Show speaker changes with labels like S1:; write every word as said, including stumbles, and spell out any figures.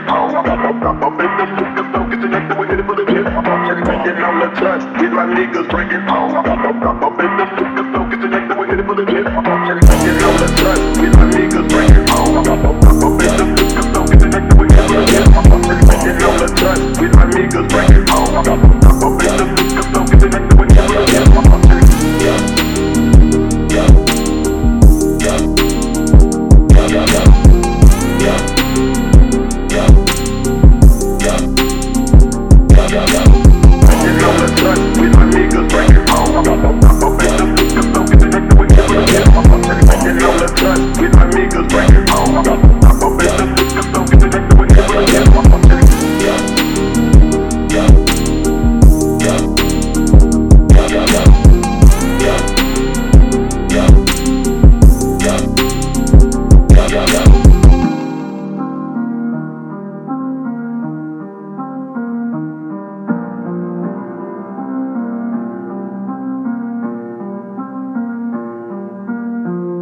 S1: on. Up up in the liquor store, get connected, we hit it for the chip. Banging on the touch, with my niggas drinking on. Up up in the liquor store, get connected, we hit it for the chip. Banging on the touch, with my niggas